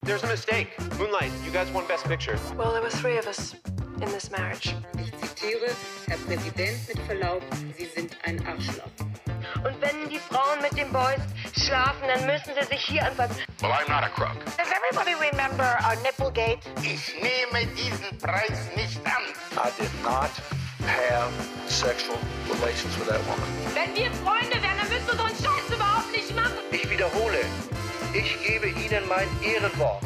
there's a mistake. Moonlight, you guys won Best Picture. Well, there were three of us in this marriage. Ich zitiere, Herr Präsident, mit Verlaub, Sie sind ein Arschloch. Und wenn die Frauen mit den Boys schlafen, dann müssen sie sich hier anfassen. Well, I'm not a crook. Does everybody remember our Nipplegate? Ich nehme diesen Preis nicht an. I did not have sexual relations with that woman. Wenn wir Freunde wären, dann müsstest du so einen Scheiß überhaupt nicht machen. Ich wiederhole, ich gebe Ihnen mein Ehrenwort.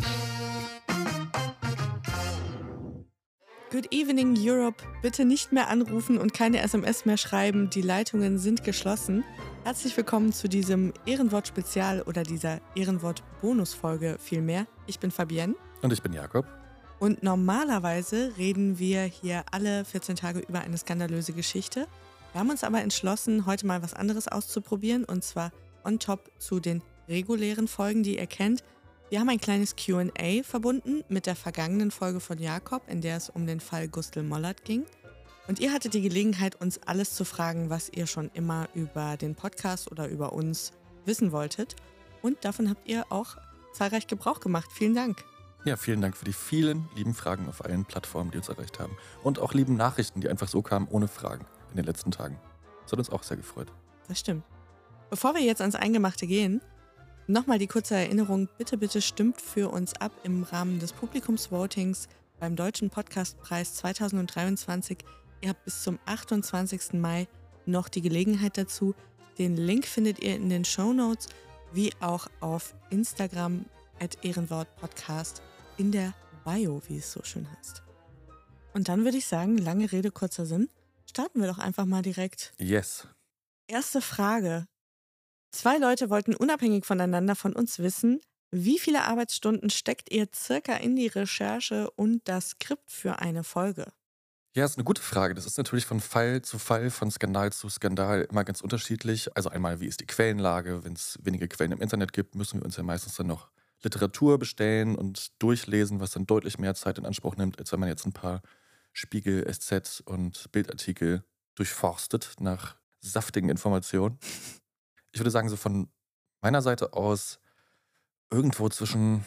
Good evening Europe, bitte nicht mehr anrufen und keine SMS mehr schreiben, die Leitungen sind geschlossen. Herzlich willkommen zu diesem Ehrenwort-Spezial oder dieser Ehrenwort-Bonusfolge vielmehr. Ich bin Fabienne. Und ich bin Jakob. Und normalerweise reden wir hier alle 14 Tage über eine skandalöse Geschichte. Wir haben uns aber entschlossen, heute mal was anderes auszuprobieren und zwar on top zu den regulären Folgen, die ihr kennt. Wir haben ein kleines Q&A verbunden mit der vergangenen Folge von Jakob, in der es um den Fall Gustl Mollert ging. Und ihr hattet die Gelegenheit, uns alles zu fragen, was ihr schon immer über den Podcast oder über uns wissen wolltet. Und davon habt ihr auch zahlreich Gebrauch gemacht. Vielen Dank. Ja, vielen Dank für die vielen lieben Fragen auf allen Plattformen, die uns erreicht haben. Und auch lieben Nachrichten, die einfach so kamen, ohne Fragen in den letzten Tagen. Das hat uns auch sehr gefreut. Das stimmt. Bevor wir jetzt ans Eingemachte gehen, nochmal die kurze Erinnerung, bitte stimmt für uns ab im Rahmen des Publikumsvotings beim Deutschen Podcastpreis 2023. Ihr habt bis zum 28. Mai noch die Gelegenheit dazu. Den Link findet ihr in den Shownotes, wie auch auf Instagram @ehrenwortpodcast in der Bio, wie es so schön heißt. Und dann würde ich sagen, lange Rede, kurzer Sinn, starten wir doch einfach mal direkt. Yes. Erste Frage. 2 Leute wollten unabhängig voneinander von uns wissen, wie viele Arbeitsstunden steckt ihr circa in die Recherche und das Skript für eine Folge? Ja, ist eine gute Frage. Das ist natürlich von Fall zu Fall, von Skandal zu Skandal immer ganz unterschiedlich. Also einmal, wie ist die Quellenlage? Wenn es wenige Quellen im Internet gibt, müssen wir uns ja meistens dann noch Literatur bestellen und durchlesen, was dann deutlich mehr Zeit in Anspruch nimmt, als wenn man jetzt ein paar Spiegel, SZ und Bildartikel durchforstet nach saftigen Informationen. Ich würde sagen, so von meiner Seite aus irgendwo zwischen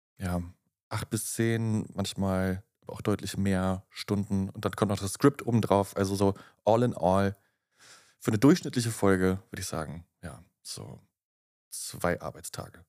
8 bis 10, manchmal aber auch deutlich mehr Stunden. Und dann kommt noch das Skript obendrauf. Also so all in all. Für eine durchschnittliche Folge würde ich sagen, ja, so 2 Arbeitstage.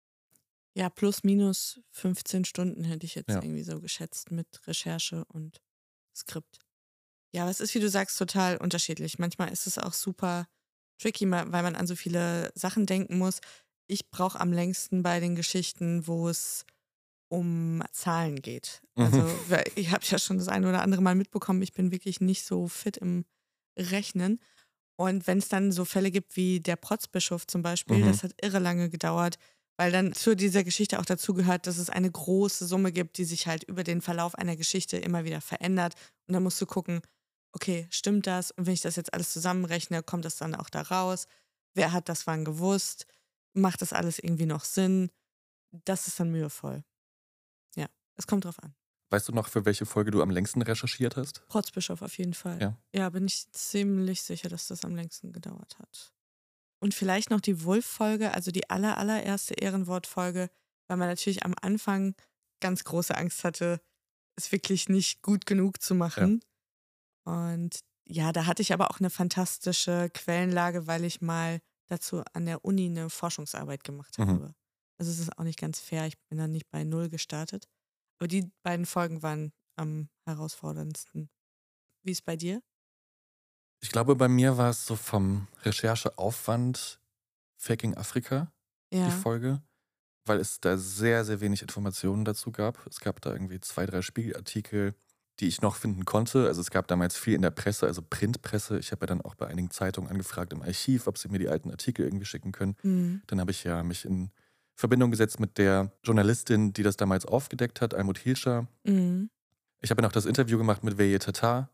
Ja, plus minus 15 Stunden hätte ich jetzt Ja. irgendwie so geschätzt mit Recherche und Skript. Ja, aber es ist, wie du sagst, total unterschiedlich. Manchmal ist es auch super tricky, weil man an so viele Sachen denken muss. Ich brauche am längsten bei den Geschichten, wo es um Zahlen geht. Also ich habe ja schon das eine oder andere Mal mitbekommen, ich bin wirklich nicht so fit im Rechnen. Und wenn es dann so Fälle gibt wie der Protzbischof zum Beispiel, das hat irre lange gedauert, weil dann zu dieser Geschichte auch dazu gehört, dass es eine große Summe gibt, die sich halt über den Verlauf einer Geschichte immer wieder verändert. Und dann musst du gucken, okay, stimmt das? Und wenn ich das jetzt alles zusammenrechne, kommt das dann auch da raus? Wer hat das wann gewusst? Macht das alles irgendwie noch Sinn? Das ist dann mühevoll. Ja, es kommt drauf an. Weißt du noch, für welche Folge du am längsten recherchiert hast? Protzbischof auf jeden Fall. Ja, bin ich ziemlich sicher, dass das am längsten gedauert hat. Und vielleicht noch die Wulff-Folge, also die allererste Ehrenwort-Folge, weil man natürlich am Anfang ganz große Angst hatte, es wirklich nicht gut genug zu machen. Ja. Und ja, da hatte ich aber auch eine fantastische Quellenlage, weil ich mal dazu an der Uni eine Forschungsarbeit gemacht habe. Also es ist auch nicht ganz fair, ich bin dann nicht bei 0 gestartet. Aber die beiden Folgen waren am herausforderndsten. Wie ist es bei dir? Ich glaube, bei mir war es so vom Rechercheaufwand Faking Afrika, die Folge, weil es da sehr, sehr wenig Informationen dazu gab. Es gab da irgendwie 2, 3 Spiegelartikel, die ich noch finden konnte. Also es gab damals viel in der Presse, also Printpresse. Ich habe ja dann auch bei einigen Zeitungen angefragt im Archiv, ob sie mir die alten Artikel irgendwie schicken können. Dann habe ich ja mich in Verbindung gesetzt mit der Journalistin, die das damals aufgedeckt hat, Almut Hilscher. Ich habe ja noch das Interview gemacht mit Veje Tatar.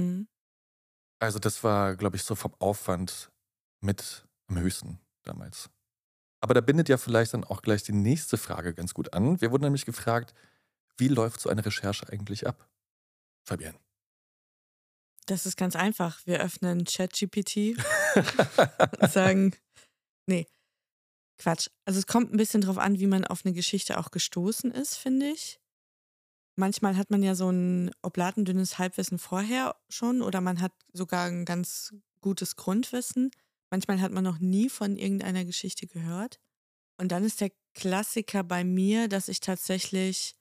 Also das war, glaube ich, so vom Aufwand mit am höchsten damals. Aber da bindet ja vielleicht dann auch gleich die nächste Frage ganz gut an. Wir wurden nämlich gefragt, wie läuft so eine Recherche eigentlich ab? Fabienne. Das ist ganz einfach. Wir öffnen ChatGPT und sagen, nee, Quatsch. Also es kommt ein bisschen drauf an, wie man auf eine Geschichte auch gestoßen ist, finde ich. Manchmal hat man ja so ein oblatendünnes Halbwissen vorher schon oder man hat sogar ein ganz gutes Grundwissen. Manchmal hat man noch nie von irgendeiner Geschichte gehört. Und dann ist der Klassiker bei mir, dass ich tatsächlich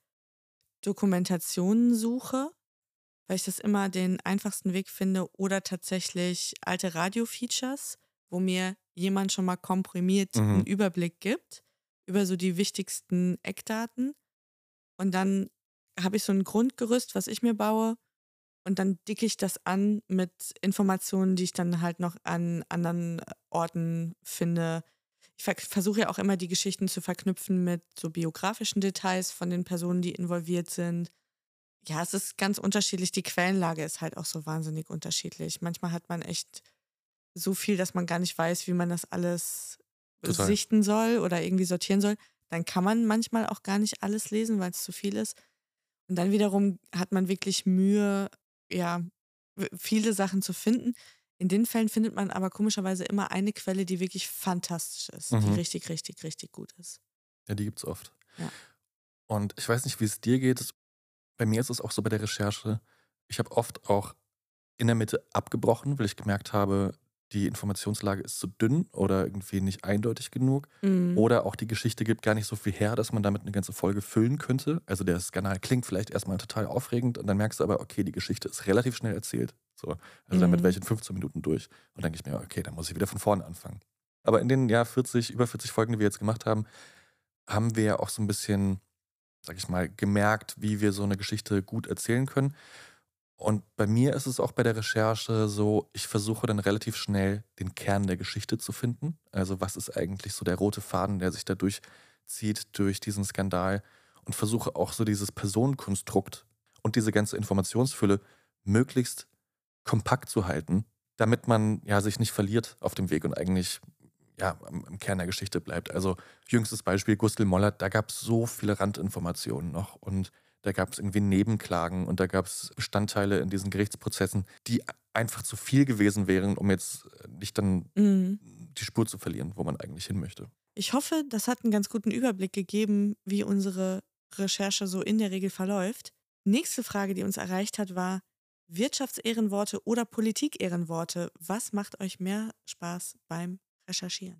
Dokumentationen suche, weil ich das immer den einfachsten Weg finde, oder tatsächlich alte Radio-Features, wo mir jemand schon mal komprimiert einen Überblick gibt über so die wichtigsten Eckdaten. Und dann habe ich so ein Grundgerüst, was ich mir baue, und dann dicke ich das an mit Informationen, die ich dann halt noch an anderen Orten finde. Ich versuche ja auch immer, die Geschichten zu verknüpfen mit so biografischen Details von den Personen, die involviert sind. Ja, es ist ganz unterschiedlich. Die Quellenlage ist halt auch so wahnsinnig unterschiedlich. Manchmal hat man echt so viel, dass man gar nicht weiß, wie man das alles Total. sichten soll oder irgendwie sortieren soll. Dann kann man manchmal auch gar nicht alles lesen, weil es zu viel ist. Und dann wiederum hat man wirklich Mühe, ja, viele Sachen zu finden. In den Fällen findet man aber komischerweise immer eine Quelle, die wirklich fantastisch ist, die richtig, richtig, richtig gut ist. Ja, die gibt's oft. Ja. Und ich weiß nicht, wie es dir geht. Bei mir ist es auch so bei der Recherche. Ich habe oft auch in der Mitte abgebrochen, weil ich gemerkt habe, die Informationslage ist zu dünn oder irgendwie nicht eindeutig genug. Oder auch die Geschichte gibt gar nicht so viel her, dass man damit eine ganze Folge füllen könnte. Also der Skandal klingt vielleicht erstmal total aufregend und dann merkst du aber, okay, die Geschichte ist relativ schnell erzählt. So, also damit wäre ich in 15 Minuten durch. Und dann denke ich mir, okay, dann muss ich wieder von vorne anfangen. Aber in den über 40 Folgen, die wir jetzt gemacht haben, haben wir ja auch so ein bisschen, sag ich mal, gemerkt, wie wir so eine Geschichte gut erzählen können. Und bei mir ist es auch bei der Recherche so, ich versuche dann relativ schnell den Kern der Geschichte zu finden. Also was ist eigentlich so der rote Faden, der sich da durchzieht durch diesen Skandal, und versuche auch so dieses Personenkonstrukt und diese ganze Informationsfülle möglichst kompakt zu halten, damit man ja sich nicht verliert auf dem Weg und eigentlich ja im Kern der Geschichte bleibt. Also jüngstes Beispiel Gustl Mollert, da gab es so viele Randinformationen noch und da gab es irgendwie Nebenklagen und da gab es Bestandteile in diesen Gerichtsprozessen, die einfach zu viel gewesen wären, um jetzt nicht dann die Spur zu verlieren, wo man eigentlich hin möchte. Ich hoffe, das hat einen ganz guten Überblick gegeben, wie unsere Recherche so in der Regel verläuft. Nächste Frage, die uns erreicht hat, war: Wirtschaftsehrenworte oder Politik-Ehrenworte? Was macht euch mehr Spaß beim Recherchieren?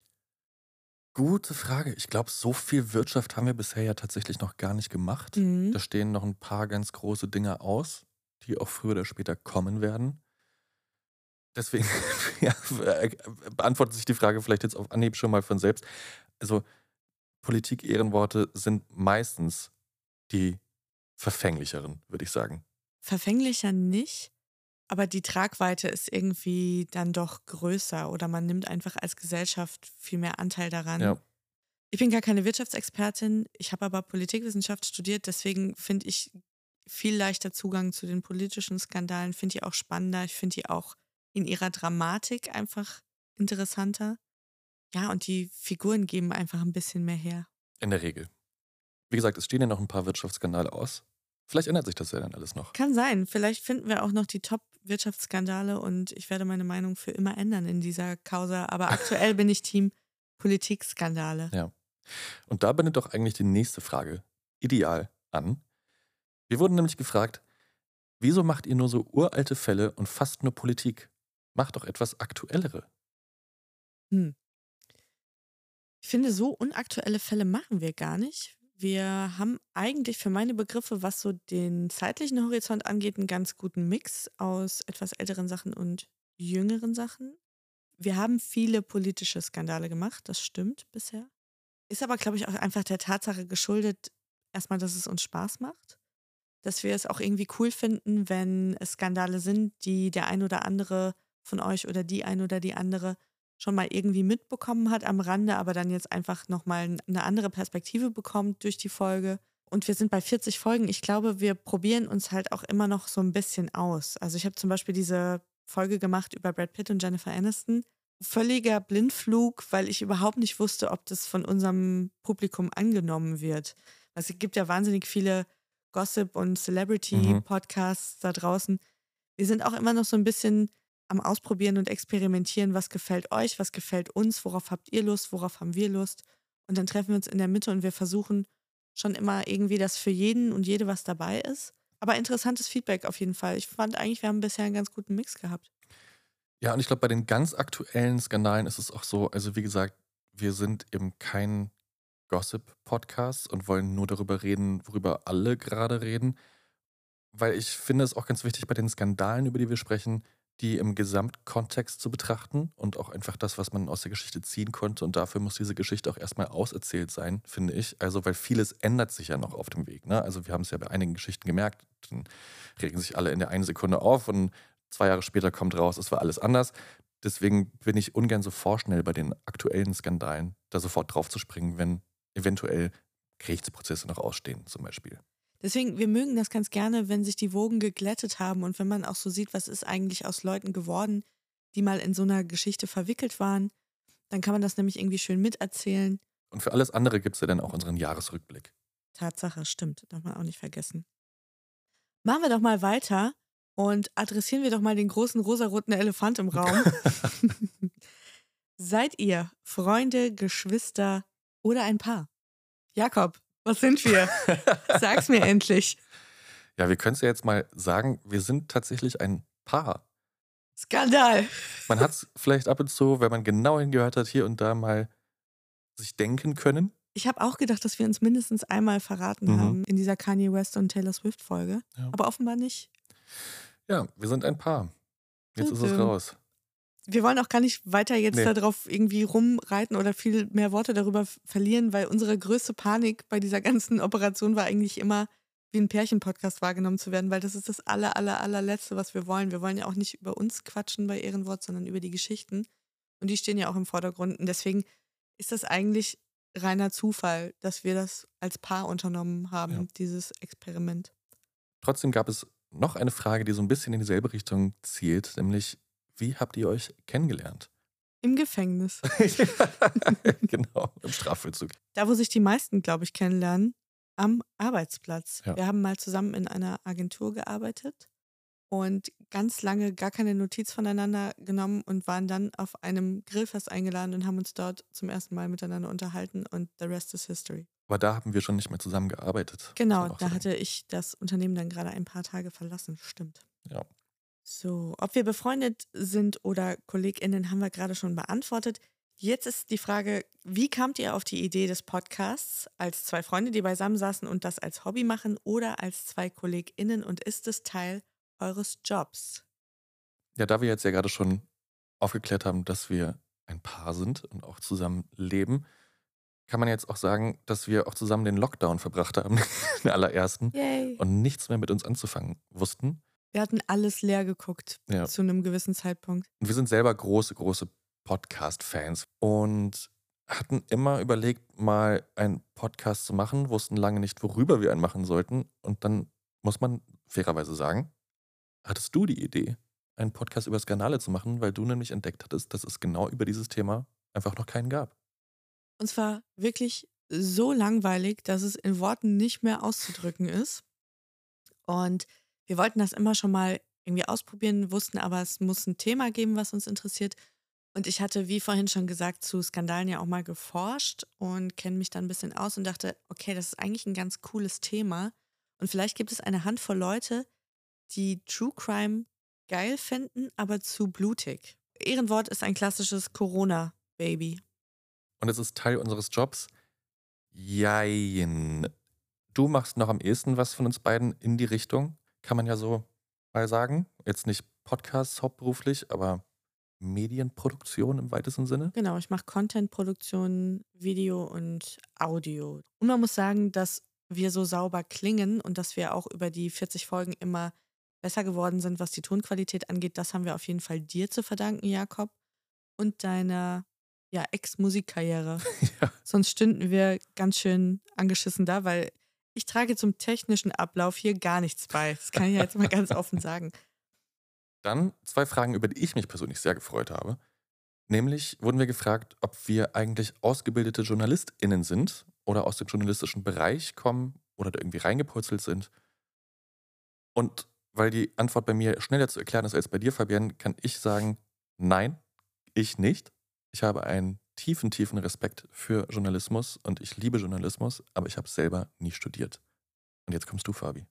Gute Frage. Ich glaube, so viel Wirtschaft haben wir bisher ja tatsächlich noch gar nicht gemacht. Da stehen noch ein paar ganz große Dinge aus, die auch früher oder später kommen werden. Deswegen ja, beantwortet sich die Frage vielleicht jetzt auf Anhieb schon mal von selbst. Also Politik-Ehrenworte sind meistens die verfänglicheren, würde ich sagen. Verfänglicher nicht, aber die Tragweite ist irgendwie dann doch größer oder man nimmt einfach als Gesellschaft viel mehr Anteil daran. Ja. Ich bin gar keine Wirtschaftsexpertin, ich habe aber Politikwissenschaft studiert, deswegen finde ich viel leichter Zugang zu den politischen Skandalen, finde die auch spannender, ich finde die auch in ihrer Dramatik einfach interessanter. Ja, und die Figuren geben einfach ein bisschen mehr her. In der Regel. Wie gesagt, es stehen ja noch ein paar Wirtschaftsskandale aus. Vielleicht ändert sich das ja dann alles noch. Kann sein. Vielleicht finden wir auch noch die Top-Wirtschaftsskandale und ich werde meine Meinung für immer ändern in dieser Causa. Aber aktuell bin ich Team Politikskandale. Ja. Und da bindet doch eigentlich die nächste Frage ideal an. Wir wurden nämlich gefragt, wieso macht ihr nur so uralte Fälle und fast nur Politik? Macht doch etwas aktuellere. Ich finde, so unaktuelle Fälle machen wir gar nicht. Wir haben eigentlich für meine Begriffe, was so den zeitlichen Horizont angeht, einen ganz guten Mix aus etwas älteren Sachen und jüngeren Sachen. Wir haben viele politische Skandale gemacht, das stimmt bisher. Ist aber, glaube ich, auch einfach der Tatsache geschuldet, erstmal, dass es uns Spaß macht. Dass wir es auch irgendwie cool finden, wenn es Skandale sind, die der ein oder andere von euch oder die ein oder die andere schon mal irgendwie mitbekommen hat am Rande, aber dann jetzt einfach nochmal eine andere Perspektive bekommt durch die Folge. Und wir sind bei 40 Folgen. Ich glaube, wir probieren uns halt auch immer noch so ein bisschen aus. Also ich habe zum Beispiel diese Folge gemacht über Brad Pitt und Jennifer Aniston. Völliger Blindflug, weil ich überhaupt nicht wusste, ob das von unserem Publikum angenommen wird. Also es gibt ja wahnsinnig viele Gossip- und Celebrity-Podcasts da draußen. Wir sind auch immer noch so ein bisschen am Ausprobieren und Experimentieren, was gefällt euch, was gefällt uns, worauf habt ihr Lust, worauf haben wir Lust. Und dann treffen wir uns in der Mitte und wir versuchen schon immer irgendwie, dass für jeden und jede was dabei ist. Aber interessantes Feedback auf jeden Fall. Ich fand eigentlich, wir haben bisher einen ganz guten Mix gehabt. Ja, und ich glaube, bei den ganz aktuellen Skandalen ist es auch so, also wie gesagt, wir sind eben kein Gossip-Podcast und wollen nur darüber reden, worüber alle gerade reden. Weil ich finde es auch ganz wichtig, bei den Skandalen, über die wir sprechen, die im Gesamtkontext zu betrachten und auch einfach das, was man aus der Geschichte ziehen konnte. Und dafür muss diese Geschichte auch erstmal auserzählt sein, finde ich. Also, weil vieles ändert sich ja noch auf dem Weg. Ne? Also, wir haben es ja bei einigen Geschichten gemerkt, dann regen sich alle in der einen Sekunde auf und 2 Jahre später kommt raus, es war alles anders. Deswegen bin ich ungern so vorschnell bei den aktuellen Skandalen, da sofort drauf zu springen, wenn eventuell Gerichtsprozesse noch ausstehen, zum Beispiel. Deswegen, wir mögen das ganz gerne, wenn sich die Wogen geglättet haben und wenn man auch so sieht, was ist eigentlich aus Leuten geworden, die mal in so einer Geschichte verwickelt waren. Dann kann man das nämlich irgendwie schön miterzählen. Und für alles andere gibt es ja dann auch unseren Jahresrückblick. Tatsache, stimmt, darf man auch nicht vergessen. Machen wir doch mal weiter und adressieren wir doch mal den großen rosaroten Elefant im Raum. Seid ihr Freunde, Geschwister oder ein Paar? Jakob, was sind wir? Sag's mir endlich. Ja, wir können es ja jetzt mal sagen, wir sind tatsächlich ein Paar. Skandal. Man hat es vielleicht ab und zu, wenn man genau hingehört hat, hier und da mal sich denken können. Ich habe auch gedacht, dass wir uns mindestens einmal verraten haben in dieser Kanye West und Taylor Swift Folge. Ja. Aber offenbar nicht. Ja, wir sind ein Paar. Jetzt ist es raus. Wir wollen auch gar nicht weiter jetzt darauf irgendwie rumreiten oder viel mehr Worte darüber verlieren, weil unsere größte Panik bei dieser ganzen Operation war eigentlich immer, wie ein Pärchen-Podcast wahrgenommen zu werden, weil das ist das allerletzte, was wir wollen. Wir wollen ja auch nicht über uns quatschen bei Ehrenwort, sondern über die Geschichten. Und die stehen ja auch im Vordergrund. Und deswegen ist das eigentlich reiner Zufall, dass wir das als Paar unternommen haben, dieses Experiment. Trotzdem gab es noch eine Frage, die so ein bisschen in dieselbe Richtung zielt, nämlich: Wie habt ihr euch kennengelernt? Im Gefängnis. Genau, im Strafvollzug. Da, wo sich die meisten, glaube ich, kennenlernen, am Arbeitsplatz. Ja. Wir haben mal zusammen in einer Agentur gearbeitet und ganz lange gar keine Notiz voneinander genommen und waren dann auf einem Grillfest eingeladen und haben uns dort zum ersten Mal miteinander unterhalten und the rest is history. Aber da haben wir schon nicht mehr zusammengearbeitet. Genau, da hatte ich das Unternehmen dann gerade ein paar Tage verlassen, stimmt. Ja. So, ob wir befreundet sind oder KollegInnen, haben wir gerade schon beantwortet. Jetzt ist die Frage, wie kamt ihr auf die Idee des Podcasts? Als 2 Freunde, die beisammen saßen und das als Hobby machen, oder als 2 KollegInnen, und ist es Teil eures Jobs? Ja, da wir jetzt ja gerade schon aufgeklärt haben, dass wir ein Paar sind und auch zusammen leben, kann man jetzt auch sagen, dass wir auch zusammen den Lockdown verbracht haben, den allerersten, und nichts mehr mit uns anzufangen wussten. Wir hatten alles leer geguckt zu einem gewissen Zeitpunkt. Und wir sind selber große Podcast-Fans und hatten immer überlegt, mal einen Podcast zu machen, wussten lange nicht, worüber wir einen machen sollten. Und dann muss man fairerweise sagen, hattest du die Idee, einen Podcast über Skandale zu machen, weil du nämlich entdeckt hattest, dass es genau über dieses Thema einfach noch keinen gab. Und zwar wirklich so langweilig, dass es in Worten nicht mehr auszudrücken ist. Und wir wollten das immer schon mal irgendwie ausprobieren, wussten aber, es muss ein Thema geben, was uns interessiert. Und ich hatte, wie vorhin schon gesagt, zu Skandalen ja auch mal geforscht und kenne mich dann ein bisschen aus und dachte, okay, das ist eigentlich ein ganz cooles Thema. Und vielleicht gibt es eine Handvoll Leute, die True Crime geil finden, aber zu blutig. Ehrenwort ist ein klassisches Corona-Baby. Und es ist Teil unseres Jobs. Jein. Du machst noch am ehesten was von uns beiden in die Richtung, kann man ja so mal sagen. Jetzt nicht Podcasts hauptberuflich, aber Medienproduktion im weitesten Sinne. Genau, ich mache Content-Produktion, Video und Audio. Und man muss sagen, dass wir so sauber klingen und dass wir auch über die 40 Folgen immer besser geworden sind, was die Tonqualität angeht. Das haben wir auf jeden Fall dir zu verdanken, Jakob, und deiner Ex-Musikkarriere. Ja. Sonst stünden wir ganz schön angeschissen da, weil ich trage zum technischen Ablauf hier gar nichts bei. Das kann ich ja jetzt mal ganz offen sagen. Dann 2 Fragen, über die ich mich persönlich sehr gefreut habe. Nämlich wurden wir gefragt, ob wir eigentlich ausgebildete JournalistInnen sind oder aus dem journalistischen Bereich kommen oder da irgendwie reingepurzelt sind. Und weil die Antwort bei mir schneller zu erklären ist als bei dir, Fabian, kann ich sagen, nein, ich nicht. Ich habe einen tiefen Respekt für Journalismus und ich liebe Journalismus, aber ich habe selber nie studiert. Und jetzt kommst du, Fabi.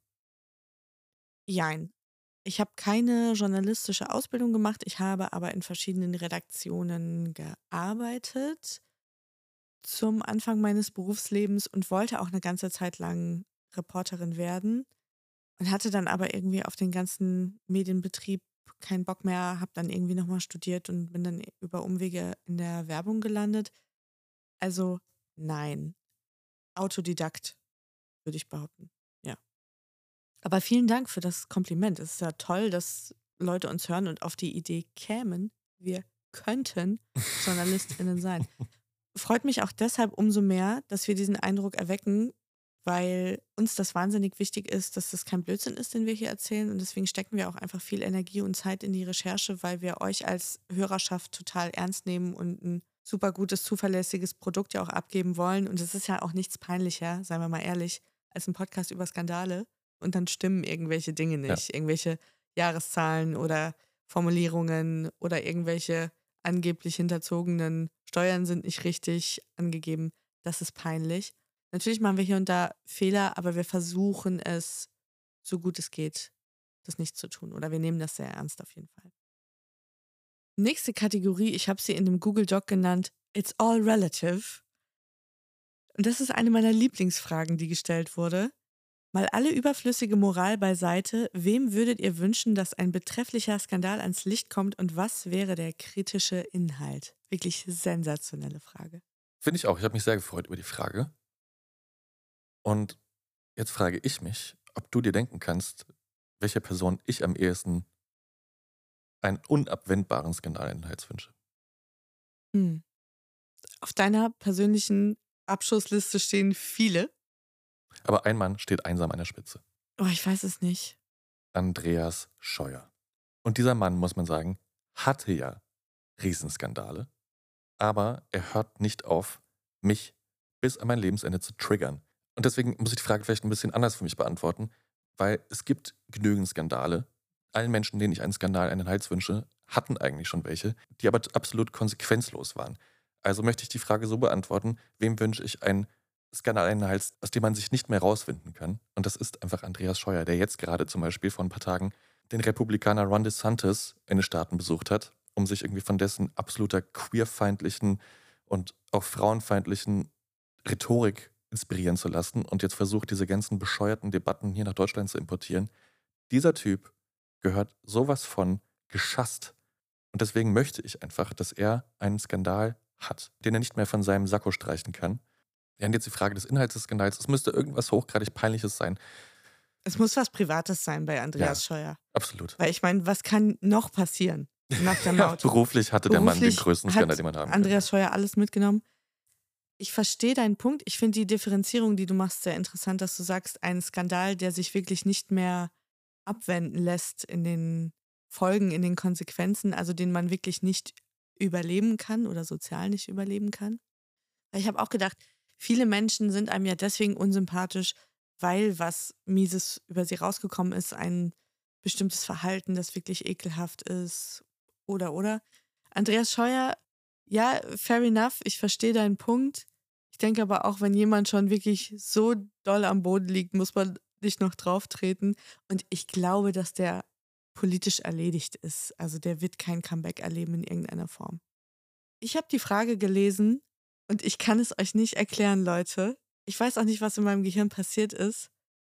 Jein. Ich habe keine journalistische Ausbildung gemacht, ich habe aber in verschiedenen Redaktionen gearbeitet zum Anfang meines Berufslebens und wollte auch eine ganze Zeit lang Reporterin werden und hatte dann aber irgendwie auf den ganzen Medienbetrieb keinen Bock mehr, habe dann irgendwie nochmal studiert und bin dann über Umwege in der Werbung gelandet. Also nein, Autodidakt, würde ich behaupten. Ja. Aber vielen Dank für das Kompliment. Es ist ja toll, dass Leute uns hören und auf die Idee kämen, wir könnten JournalistInnen sein. Freut mich auch deshalb umso mehr, dass wir diesen Eindruck erwecken, weil uns das wahnsinnig wichtig ist, dass das kein Blödsinn ist, den wir hier erzählen. Und deswegen stecken wir auch einfach viel Energie und Zeit in die Recherche, weil wir euch als Hörerschaft total ernst nehmen und ein super gutes, zuverlässiges Produkt ja auch abgeben wollen. Und es ist ja auch nichts peinlicher, seien wir mal ehrlich, als ein Podcast über Skandale. Und dann stimmen irgendwelche Dinge nicht. Ja. Irgendwelche Jahreszahlen oder Formulierungen oder irgendwelche angeblich hinterzogenen Steuern sind nicht richtig angegeben. Das ist peinlich. Natürlich machen wir hier und da Fehler, aber wir versuchen es, so gut es geht, das nicht zu tun. Oder wir nehmen das sehr ernst auf jeden Fall. Nächste Kategorie, ich habe sie in dem Google Doc genannt, It's all relative. Und das ist eine meiner Lieblingsfragen, die gestellt wurde. Mal alle überflüssige Moral beiseite, wem würdet ihr wünschen, dass ein betrefflicher Skandal ans Licht kommt und was wäre der kritische Inhalt? Wirklich sensationelle Frage. Finde ich auch. Ich habe mich sehr gefreut über die Frage. Und jetzt frage ich mich, ob du dir denken kannst, welcher Person ich am ehesten einen unabwendbaren Skandal in den Hals wünsche. Auf deiner persönlichen Abschussliste stehen viele. Aber ein Mann steht einsam an der Spitze. Oh, ich weiß es nicht. Andreas Scheuer. Und dieser Mann, muss man sagen, hatte ja Riesenskandale. Aber er hört nicht auf, mich bis an mein Lebensende zu triggern. Und deswegen muss ich die Frage vielleicht ein bisschen anders für mich beantworten, weil es gibt genügend Skandale. Allen Menschen, denen ich einen Skandal an den Hals wünsche, hatten eigentlich schon welche, die aber absolut konsequenzlos waren. Also möchte ich die Frage so beantworten, wem wünsche ich einen Skandal an den Hals, aus dem man sich nicht mehr rausfinden kann. Und das ist einfach Andreas Scheuer, der jetzt gerade zum Beispiel vor ein paar Tagen den Republikaner Ron DeSantis in den Staaten besucht hat, um sich irgendwie von dessen absoluter queerfeindlichen und auch frauenfeindlichen Rhetorik inspirieren zu lassen und jetzt versucht, diese ganzen bescheuerten Debatten hier nach Deutschland zu importieren. Dieser Typ gehört sowas von geschasst. Und deswegen möchte ich einfach, dass er einen Skandal hat, den er nicht mehr von seinem Sakko streichen kann. Ja, und jetzt die Frage des Inhalts des Skandals. Es müsste irgendwas hochgradig Peinliches sein. Es muss was Privates sein bei Andreas Scheuer. Absolut. Weil ich meine, was kann noch passieren nach der Maut? Beruflich hatte der Mann den größten Skandal, den man haben kann. Andreas Scheuer alles mitgenommen. Ich verstehe deinen Punkt. Ich finde die Differenzierung, die du machst, sehr interessant, dass du sagst, ein Skandal, der sich wirklich nicht mehr abwenden lässt in den Folgen, in den Konsequenzen, also den man wirklich nicht überleben kann oder sozial nicht überleben kann. Ich habe auch gedacht, viele Menschen sind einem ja deswegen unsympathisch, weil was Mieses über sie rausgekommen ist, ein bestimmtes Verhalten, das wirklich ekelhaft ist oder. Andreas Scheuer, ja, fair enough, ich verstehe deinen Punkt. Ich denke aber auch, wenn jemand schon wirklich so doll am Boden liegt, muss man nicht noch drauf treten. Und ich glaube, dass der politisch erledigt ist. Also der wird kein Comeback erleben in irgendeiner Form. Ich habe die Frage gelesen und ich kann es euch nicht erklären, Leute. Ich weiß auch nicht, was in meinem Gehirn passiert ist.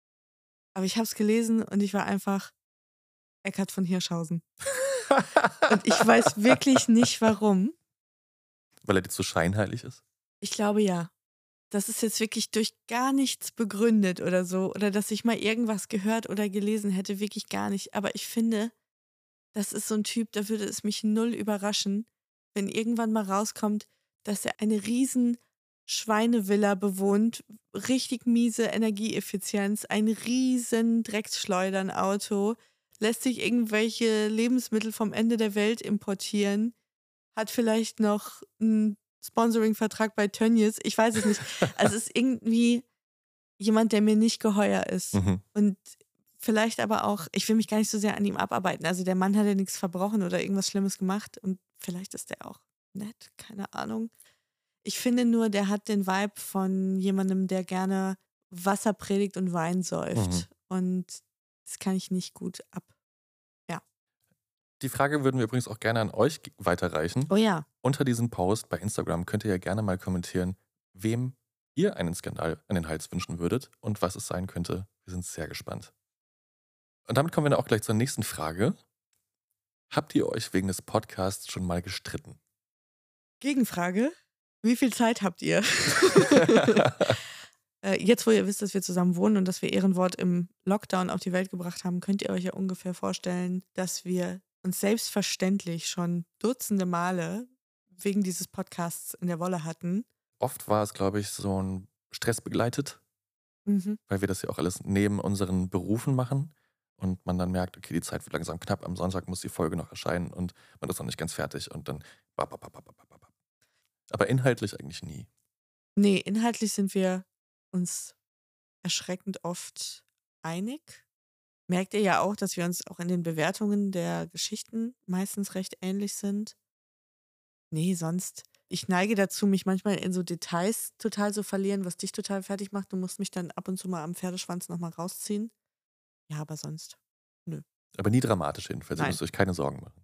Aber ich habe es gelesen und ich war einfach Eckhard von Hirschhausen. Und ich weiß wirklich nicht, warum. Weil er dir zu scheinheilig ist? Ich glaube ja. Das ist jetzt wirklich durch gar nichts begründet oder so. Oder dass ich mal irgendwas gehört oder gelesen hätte, wirklich gar nicht. Aber ich finde, das ist so ein Typ, da würde es mich null überraschen, wenn irgendwann mal rauskommt, dass er eine riesen Schweinevilla bewohnt, richtig miese Energieeffizienz, ein riesen Drecksschleudernauto, lässt sich irgendwelche Lebensmittel vom Ende der Welt importieren, hat vielleicht noch einen Sponsoring-Vertrag bei Tönnies, ich weiß es nicht. Also es ist irgendwie jemand, der mir nicht geheuer ist. Und vielleicht aber auch, ich will mich gar nicht so sehr an ihm abarbeiten. Also der Mann hat ja nichts verbrochen oder irgendwas Schlimmes gemacht und vielleicht ist der auch nett, keine Ahnung. Ich finde nur, der hat den Vibe von jemandem, der gerne Wasser predigt und Wein säuft. Und das kann ich nicht gut ab. Ja. Die Frage würden wir übrigens auch gerne an euch weiterreichen. Oh ja. Unter diesem Post bei Instagram könnt ihr ja gerne mal kommentieren, wem ihr einen Skandal an den Hals wünschen würdet und was es sein könnte. Wir sind sehr gespannt. Und damit kommen wir dann auch gleich zur nächsten Frage. Habt ihr euch wegen des Podcasts schon mal gestritten? Gegenfrage. Wie viel Zeit habt ihr? Jetzt, wo ihr wisst, dass wir zusammen wohnen und dass wir Ehrenwort im Lockdown auf die Welt gebracht haben, könnt ihr euch ja ungefähr vorstellen, dass wir uns selbstverständlich schon Dutzende Male wegen dieses Podcasts in der Wolle hatten. Oft war es, glaube ich, so ein Stress begleitet, weil wir das ja auch alles neben unseren Berufen machen und man dann merkt, okay, die Zeit wird langsam knapp, am Sonntag muss die Folge noch erscheinen und man ist noch nicht ganz fertig und dann aber inhaltlich eigentlich nie. Nee, inhaltlich sind wir uns erschreckend oft einig. Merkt ihr ja auch, dass wir uns auch in den Bewertungen der Geschichten meistens recht ähnlich sind? Nee, sonst. Ich neige dazu, mich manchmal in so Details total zu verlieren, was dich total fertig macht. Du musst mich dann ab und zu mal am Pferdeschwanz nochmal rausziehen. Ja, aber sonst, nö. Aber nie dramatisch jedenfalls, ihr Nein. müsst euch keine Sorgen machen.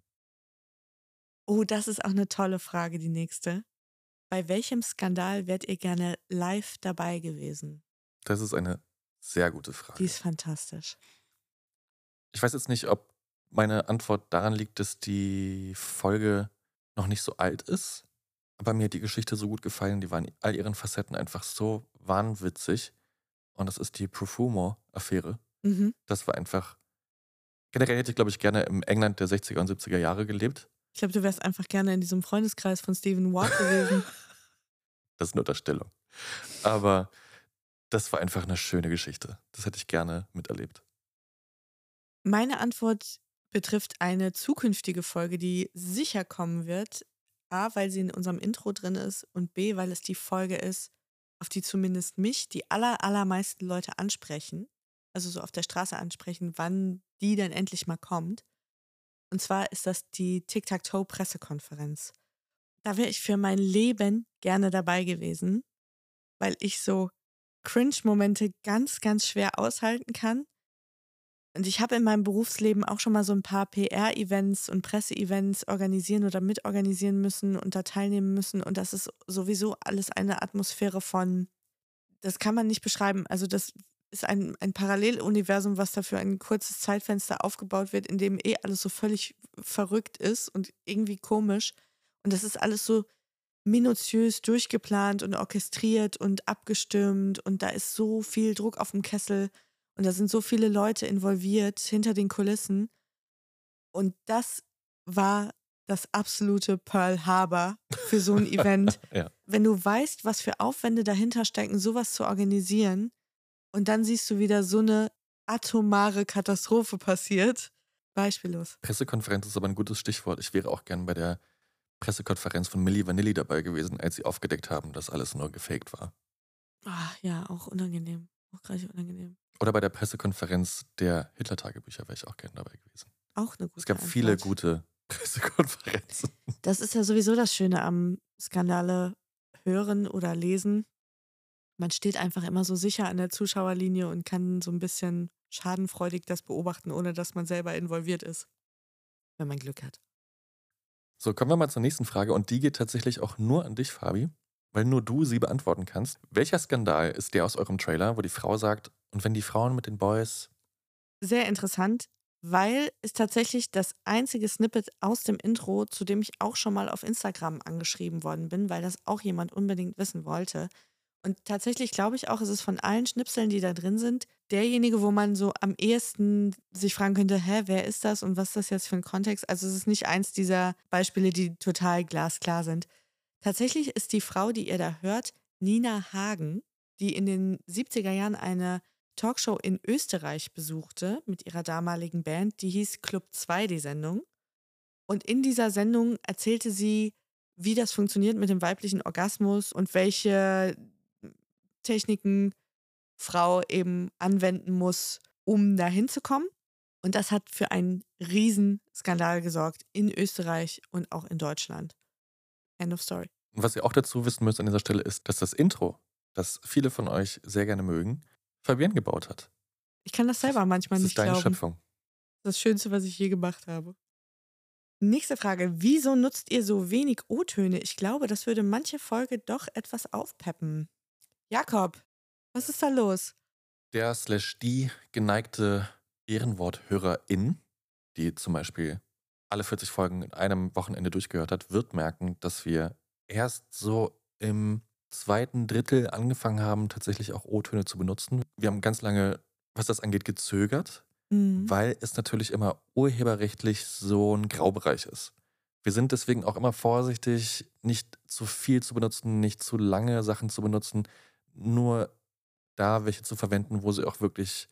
Oh, das ist auch eine tolle Frage, die nächste. Bei welchem Skandal wärt ihr gerne live dabei gewesen? Das ist eine sehr gute Frage. Die ist fantastisch. Ich weiß jetzt nicht, ob meine Antwort daran liegt, dass die Folge noch nicht so alt ist. Aber mir hat die Geschichte so gut gefallen. Die war in all ihren Facetten einfach so wahnwitzig. Und das ist die Profumo-Affäre. Das war einfach. Generell hätte ich, glaube ich, gerne im England der 60er und 70er Jahre gelebt. Ich glaube, du wärst einfach gerne in diesem Freundeskreis von Stephen Ward gewesen. Das ist eine Unterstellung. Aber das war einfach eine schöne Geschichte. Das hätte ich gerne miterlebt. Meine Antwort betrifft eine zukünftige Folge, die sicher kommen wird. A, weil sie in unserem Intro drin ist und B, weil es die Folge ist, auf die zumindest mich die allermeisten Leute ansprechen. Also so auf der Straße ansprechen, wann die denn endlich mal kommt. Und zwar ist das die Tic-Tac-Toe-Pressekonferenz. Da wäre ich für mein Leben gerne dabei gewesen, weil ich so Cringe-Momente ganz, ganz schwer aushalten kann. Und ich habe in meinem Berufsleben auch schon mal so ein paar PR-Events und Presse-Events organisieren oder mitorganisieren müssen und da teilnehmen müssen. Und das ist sowieso alles eine Atmosphäre von, das kann man nicht beschreiben. Also das ist ein Paralleluniversum, was da für ein kurzes Zeitfenster aufgebaut wird, in dem alles so völlig verrückt ist und irgendwie komisch. Und das ist alles so minutiös durchgeplant und orchestriert und abgestimmt und da ist so viel Druck auf dem Kessel und da sind so viele Leute involviert hinter den Kulissen. Und das war das absolute Pearl Harbor für so ein Event. Ja. Wenn du weißt, was für Aufwände dahinter stecken, sowas zu organisieren, und dann siehst du wieder so eine atomare Katastrophe passiert. Beispiellos. Pressekonferenz ist aber ein gutes Stichwort. Ich wäre auch gern bei der Pressekonferenz von Milli Vanilli dabei gewesen, als sie aufgedeckt haben, dass alles nur gefaked war. Ja, auch unangenehm. Auch gleich unangenehm. Oder bei der Pressekonferenz der Hitler-Tagebücher wäre ich auch gern dabei gewesen. Auch eine gute Es gab Antwort. viele gute Pressekonferenzen. Das ist ja sowieso das Schöne am Skandale hören oder lesen. Man steht einfach immer so sicher an der Zuschauerlinie und kann so ein bisschen schadenfreudig das beobachten, ohne dass man selber involviert ist. Wenn man Glück hat. So, kommen wir mal zur nächsten Frage und die geht tatsächlich auch nur an dich, Fabi, weil nur du sie beantworten kannst. Welcher Skandal ist der aus eurem Trailer, wo die Frau sagt, und wenn die Frauen mit den Boys... Sehr interessant, weil es tatsächlich das einzige Snippet aus dem Intro, zu dem ich auch schon mal auf Instagram angeschrieben worden bin, weil das auch jemand unbedingt wissen wollte. Und tatsächlich glaube ich auch, es ist von allen Schnipseln, die da drin sind, derjenige, wo man so am ehesten sich fragen könnte, wer ist das und was ist das jetzt für ein Kontext? Also es ist nicht eins dieser Beispiele, die total glasklar sind. Tatsächlich ist die Frau, die ihr da hört, Nina Hagen, die in den 70er Jahren eine Talkshow in Österreich besuchte mit ihrer damaligen Band, die hieß Club 2, die Sendung. Und in dieser Sendung erzählte sie, wie das funktioniert mit dem weiblichen Orgasmus und welche Techniken Frau eben anwenden muss, um da hinzukommen. Und das hat für einen Riesenskandal gesorgt in Österreich und auch in Deutschland. End of story. Und was ihr auch dazu wissen müsst an dieser Stelle ist, dass das Intro, das viele von euch sehr gerne mögen, Fabienne gebaut hat. Ich kann das selber manchmal nicht glauben. Das ist deine Schöpfung. Das Schönste, was ich je gemacht habe. Nächste Frage. Wieso nutzt ihr so wenig O-Töne? Ich glaube, das würde manche Folge doch etwas aufpeppen. Jakob, was ist da los? Der/die geneigte Ehrenworthörerin, die zum Beispiel alle 40 Folgen in einem Wochenende durchgehört hat, wird merken, dass wir erst so im zweiten Drittel angefangen haben, tatsächlich auch O-Töne zu benutzen. Wir haben ganz lange, was das angeht, gezögert, weil es natürlich immer urheberrechtlich so ein Graubereich ist. Wir sind deswegen auch immer vorsichtig, nicht zu viel zu benutzen, nicht zu lange Sachen zu benutzen, nur da welche zu verwenden, wo sie auch wirklich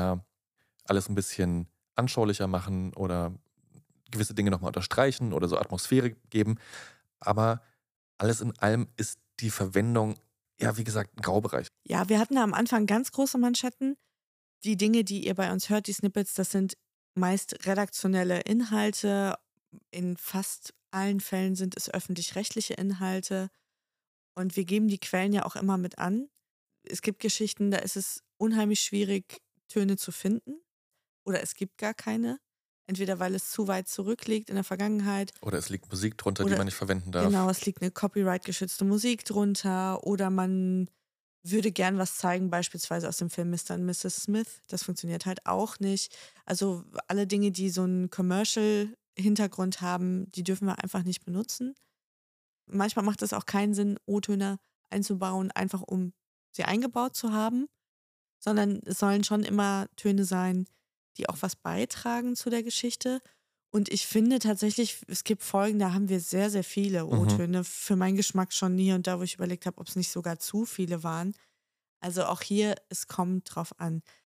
alles ein bisschen anschaulicher machen oder gewisse Dinge nochmal unterstreichen oder so Atmosphäre geben. Aber alles in allem ist die Verwendung, wie gesagt, ein Graubereich. Ja, wir hatten da am Anfang ganz große Manschetten. Die Dinge, die ihr bei uns hört, die Snippets, das sind meist redaktionelle Inhalte. In fast allen Fällen sind es öffentlich-rechtliche Inhalte. Und wir geben die Quellen ja auch immer mit an. Es gibt Geschichten, da ist es unheimlich schwierig, Töne zu finden. Oder es gibt gar keine. Entweder weil es zu weit zurückliegt in der Vergangenheit. Oder es liegt Musik drunter, die man nicht verwenden darf. Genau, es liegt eine copyright-geschützte Musik drunter. Oder man würde gern was zeigen, beispielsweise aus dem Film Mr. und Mrs. Smith. Das funktioniert halt auch nicht. Also alle Dinge, die so einen Commercial-Hintergrund haben, die dürfen wir einfach nicht benutzen. Manchmal macht es auch keinen Sinn, O-Töne einzubauen, einfach um sie eingebaut zu haben. Sondern es sollen schon immer Töne sein, die auch was beitragen zu der Geschichte. Und ich finde tatsächlich, es gibt Folgen, da haben wir sehr, sehr viele O-Töne. Für meinen Geschmack schon hier und da, wo ich überlegt habe, ob es nicht sogar zu viele waren. Also auch hier, es kommt drauf an.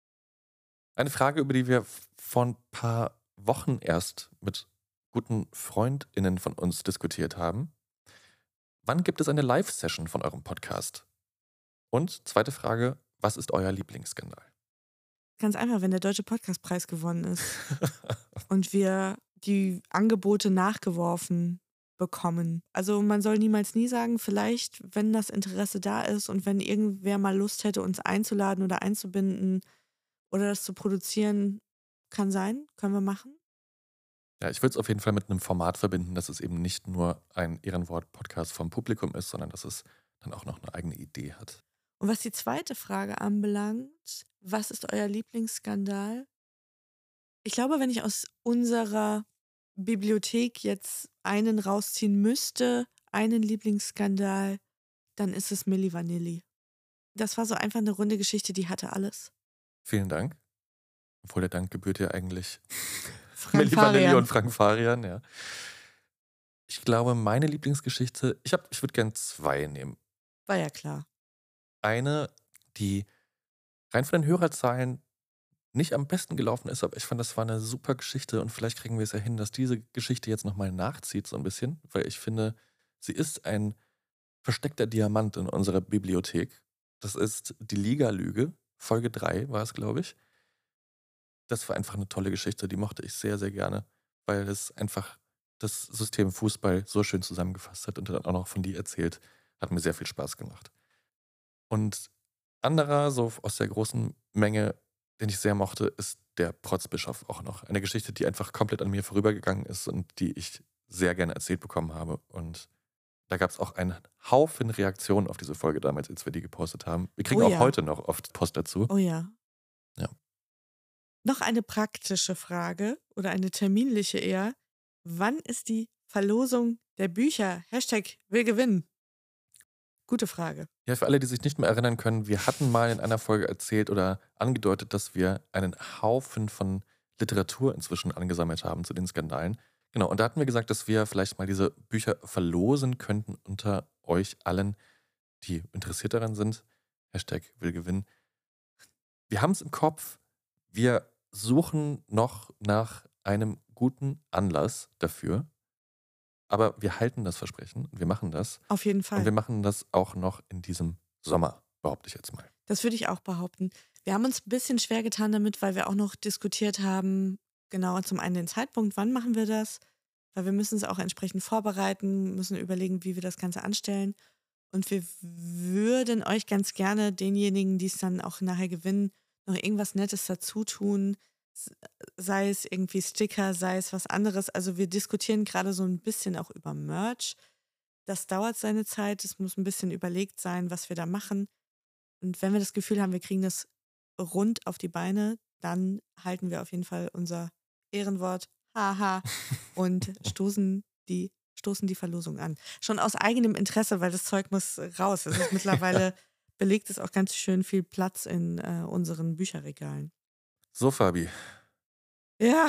Eine Frage, über die wir vor ein paar Wochen erst mit guten FreundInnen von uns diskutiert haben. Wann gibt es eine Live-Session von eurem Podcast? Und zweite Frage, was ist euer Lieblingsskandal? Ganz einfach, wenn der Deutsche Podcastpreis gewonnen ist und wir die Angebote nachgeworfen bekommen. Also man soll niemals nie sagen, vielleicht, wenn das Interesse da ist und wenn irgendwer mal Lust hätte, uns einzuladen oder einzubinden oder das zu produzieren, kann sein, können wir machen. Ja, ich würde es auf jeden Fall mit einem Format verbinden, dass es eben nicht nur ein Ehrenwort-Podcast vom Publikum ist, sondern dass es dann auch noch eine eigene Idee hat. Und was die zweite Frage anbelangt, was ist euer Lieblingsskandal? Ich glaube, wenn ich aus unserer Bibliothek jetzt einen rausziehen müsste, einen Lieblingsskandal, dann ist es Milli Vanilli. Das war so einfach eine runde Geschichte, die hatte alles. Vielen Dank. Obwohl der Dank gebührt ja eigentlich Frank Milli Vanilli und Frank Farian, ja. Ich glaube, meine Lieblingsgeschichte, ich würde gerne 2 nehmen. War ja klar. Eine, die rein von den Hörerzahlen nicht am besten gelaufen ist, aber ich fand, das war eine super Geschichte und vielleicht kriegen wir es ja hin, dass diese Geschichte jetzt nochmal nachzieht so ein bisschen, weil ich finde, sie ist ein versteckter Diamant in unserer Bibliothek. Das ist die Liga-Lüge, Folge 3 war es, glaube ich. Das war einfach eine tolle Geschichte, die mochte ich sehr, sehr gerne, weil es einfach das System Fußball so schön zusammengefasst hat und dann auch noch von dir erzählt. Hat mir sehr viel Spaß gemacht. Und anderer, so aus der großen Menge, den ich sehr mochte, ist der Protzbischof auch noch. Eine Geschichte, die einfach komplett an mir vorübergegangen ist und die ich sehr gerne erzählt bekommen habe. Und da gab es auch einen Haufen Reaktionen auf diese Folge damals, als wir die gepostet haben. Wir kriegen auch heute noch oft Post dazu. Oh ja. Ja. Noch eine praktische Frage oder eine terminliche eher. Wann ist die Verlosung der Bücher? #will gewinnen. Gute Frage. Ja, für alle, die sich nicht mehr erinnern können, wir hatten mal in einer Folge erzählt oder angedeutet, dass wir einen Haufen von Literatur inzwischen angesammelt haben zu den Skandalen. Genau, und da hatten wir gesagt, dass wir vielleicht mal diese Bücher verlosen könnten unter euch allen, die interessiert daran sind. #will gewinnen. Wir haben es im Kopf. Wir suchen noch nach einem guten Anlass dafür. Aber wir halten das Versprechen und wir machen das. Auf jeden Fall. Und wir machen das auch noch in diesem Sommer, behaupte ich jetzt mal. Das würde ich auch behaupten. Wir haben uns ein bisschen schwer getan damit, weil wir auch noch diskutiert haben, genau zum einen den Zeitpunkt, wann machen wir das, weil wir müssen es auch entsprechend vorbereiten, müssen überlegen, wie wir das Ganze anstellen. Und wir würden euch ganz gerne denjenigen, die es dann auch nachher gewinnen, noch irgendwas Nettes dazu tun, sei es irgendwie Sticker, sei es was anderes. Also wir diskutieren gerade so ein bisschen auch über Merch. Das dauert seine Zeit, es muss ein bisschen überlegt sein, was wir da machen. Und wenn wir das Gefühl haben, wir kriegen das rund auf die Beine, dann halten wir auf jeden Fall unser Ehrenwort, haha, und stoßen die Verlosung an. Schon aus eigenem Interesse, weil das Zeug muss raus. Es ist mittlerweile belegt es auch ganz schön viel Platz in unseren Bücherregalen. So, Fabi. Ja.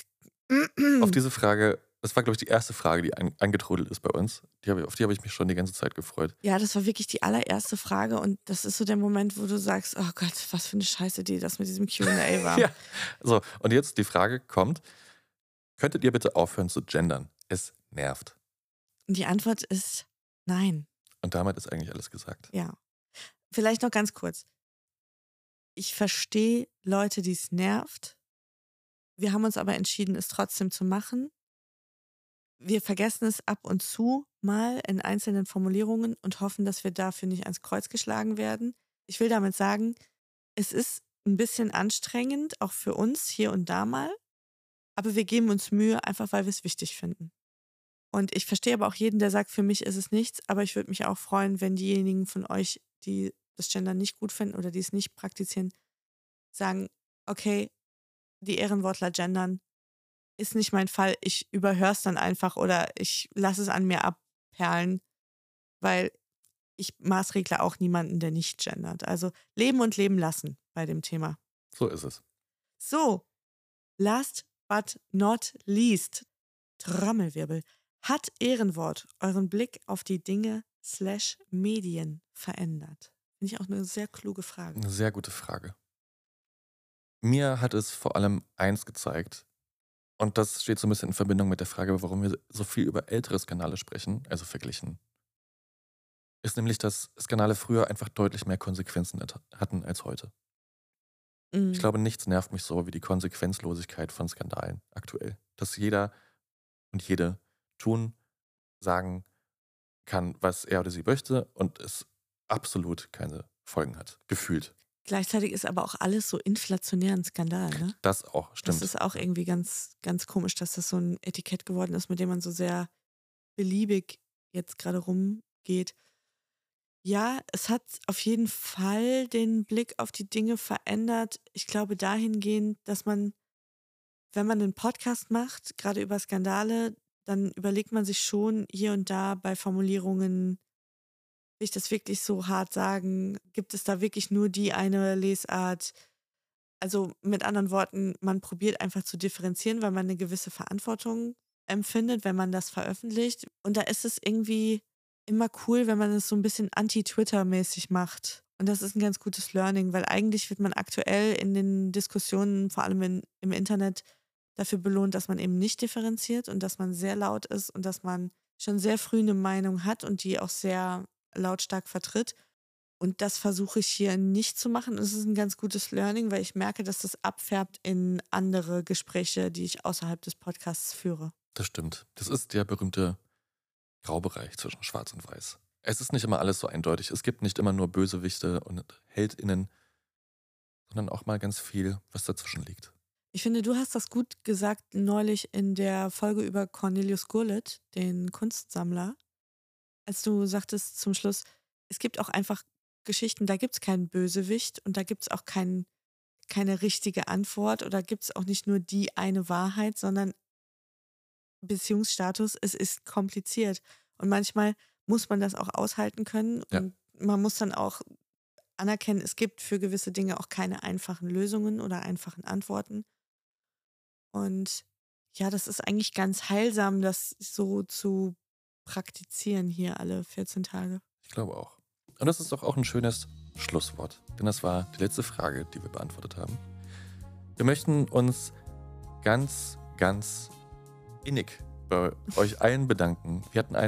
Auf diese Frage, das war, glaube ich, die erste Frage, die angetrudelt ist bei uns. Auf die habe ich mich schon die ganze Zeit gefreut. Ja, das war wirklich die allererste Frage und das ist so der Moment, wo du sagst, oh Gott, was für eine scheiß Idee das mit diesem Q&A war. Ja. So, und jetzt die Frage kommt, könntet ihr bitte aufhören zu gendern? Es nervt. Und die Antwort ist nein. Und damit ist eigentlich alles gesagt. Ja. Vielleicht noch ganz kurz. Ich verstehe Leute, die es nervt. Wir haben uns aber entschieden, es trotzdem zu machen. Wir vergessen es ab und zu mal in einzelnen Formulierungen und hoffen, dass wir dafür nicht ans Kreuz geschlagen werden. Ich will damit sagen, es ist ein bisschen anstrengend, auch für uns hier und da mal. Aber wir geben uns Mühe, einfach weil wir es wichtig finden. Und ich verstehe aber auch jeden, der sagt, für mich ist es nichts, aber ich würde mich auch freuen, wenn diejenigen von euch, die das Gender nicht gut finden oder die es nicht praktizieren, sagen, okay, die Ehrenwortler gendern, ist nicht mein Fall, ich überhöre es dann einfach oder ich lasse es an mir abperlen, weil ich maßregle auch niemanden, der nicht gendert. Also leben und leben lassen bei dem Thema. So ist es. So, last but not least, Trommelwirbel. Hat Ehrenwort euren Blick auf die Dinge / Medien verändert? Finde ich auch eine sehr kluge Frage. Eine sehr gute Frage. Mir hat es vor allem eins gezeigt, und das steht so ein bisschen in Verbindung mit der Frage, warum wir so viel über ältere Skandale sprechen, also verglichen, ist nämlich, dass Skandale früher einfach deutlich mehr Konsequenzen hatten als heute. Ich glaube, nichts nervt mich so wie die Konsequenzlosigkeit von Skandalen aktuell. Dass jeder und jede tun, sagen kann, was er oder sie möchte und es absolut keine Folgen hat, gefühlt. Gleichzeitig ist aber auch alles so inflationär ein Skandal, ne? Das auch, stimmt. Das ist auch irgendwie ganz, ganz komisch, dass das so ein Etikett geworden ist, mit dem man so sehr beliebig jetzt gerade rumgeht. Ja, es hat auf jeden Fall den Blick auf die Dinge verändert. Ich glaube dahingehend, dass man, wenn man einen Podcast macht, gerade über Skandale, dann überlegt man sich schon hier und da bei Formulierungen, will ich das wirklich so hart sagen? Gibt es da wirklich nur die eine Lesart? Also mit anderen Worten, man probiert einfach zu differenzieren, weil man eine gewisse Verantwortung empfindet, wenn man das veröffentlicht. Und da ist es irgendwie immer cool, wenn man es so ein bisschen anti-Twitter-mäßig macht. Und das ist ein ganz gutes Learning, weil eigentlich wird man aktuell in den Diskussionen, vor allem im Internet, dafür belohnt, dass man eben nicht differenziert und dass man sehr laut ist und dass man schon sehr früh eine Meinung hat und die auch sehr lautstark vertritt. Und das versuche ich hier nicht zu machen. Es ist ein ganz gutes Learning, weil ich merke, dass das abfärbt in andere Gespräche, die ich außerhalb des Podcasts führe. Das stimmt. Das ist der berühmte Graubereich zwischen Schwarz und Weiß. Es ist nicht immer alles so eindeutig. Es gibt nicht immer nur Bösewichte und HeldInnen, sondern auch mal ganz viel, was dazwischen liegt. Ich finde, du hast das gut gesagt neulich in der Folge über Cornelius Gurlitt, den Kunstsammler, als du sagtest zum Schluss, es gibt auch einfach Geschichten, da gibt es keinen Bösewicht und da gibt es auch keine richtige Antwort oder gibt es auch nicht nur die eine Wahrheit, sondern Beziehungsstatus, es ist kompliziert. Und manchmal muss man das auch aushalten können und man muss dann auch anerkennen, es gibt für gewisse Dinge auch keine einfachen Lösungen oder einfachen Antworten. Und ja, das ist eigentlich ganz heilsam, das so zu praktizieren hier alle 14 Tage. Ich glaube auch. Und das ist doch auch ein schönes Schlusswort, denn das war die letzte Frage, die wir beantwortet haben. Wir möchten uns ganz, ganz innig bei euch allen bedanken. Wir hatten ein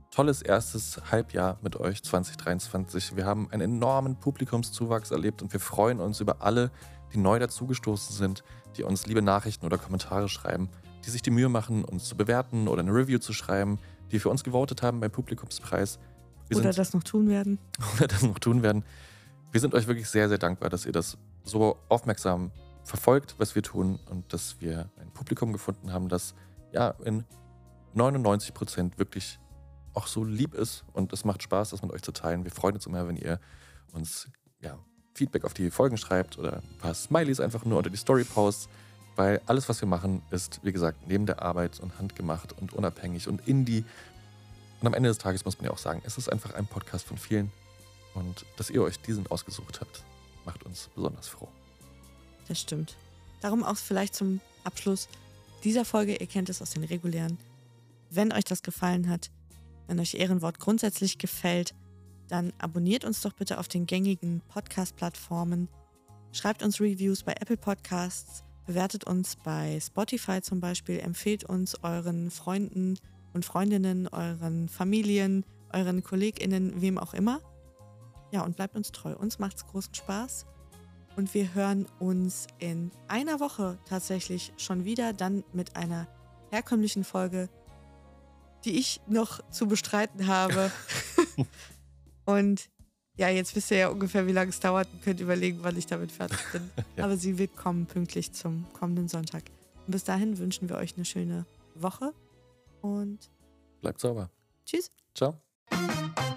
tolles erstes Halbjahr mit euch 2023. Wir haben einen enormen Publikumszuwachs erlebt und wir freuen uns über alle, die neu dazugestoßen sind, die uns liebe Nachrichten oder Kommentare schreiben, die sich die Mühe machen, uns zu bewerten oder eine Review zu schreiben, die für uns gewotet haben beim Publikumspreis. Oder das noch tun werden. Wir sind euch wirklich sehr, sehr dankbar, dass ihr das so aufmerksam verfolgt, was wir tun und dass wir ein Publikum gefunden haben, das ja in 99% wirklich auch so lieb ist und es macht Spaß, das mit euch zu teilen. Wir freuen uns immer, wenn ihr uns Feedback auf die Folgen schreibt oder ein paar Smileys einfach nur unter die Story-Posts, weil alles, was wir machen, ist, wie gesagt, neben der Arbeit und handgemacht und unabhängig und Indie. Und am Ende des Tages muss man ja auch sagen, es ist einfach ein Podcast von vielen und dass ihr euch diesen ausgesucht habt, macht uns besonders froh. Das stimmt. Darum auch vielleicht zum Abschluss dieser Folge, ihr kennt es aus den regulären, wenn euch das gefallen hat, wenn euch Ehrenwort grundsätzlich gefällt, dann abonniert uns doch bitte auf den gängigen Podcast-Plattformen, schreibt uns Reviews bei Apple Podcasts, bewertet uns bei Spotify zum Beispiel, empfehlt uns euren Freunden und Freundinnen, euren Familien, euren KollegInnen, wem auch immer. Ja, und bleibt uns treu. Uns macht's großen Spaß. Und wir hören uns in einer Woche tatsächlich schon wieder, dann mit einer herkömmlichen Folge, die ich noch zu bestreiten habe. Und ja, jetzt wisst ihr ja ungefähr, wie lange es dauert und könnt überlegen, wann ich damit fertig bin. Ja. Aber sie wird kommen pünktlich zum kommenden Sonntag. Und bis dahin wünschen wir euch eine schöne Woche und bleibt sauber. Tschüss. Ciao.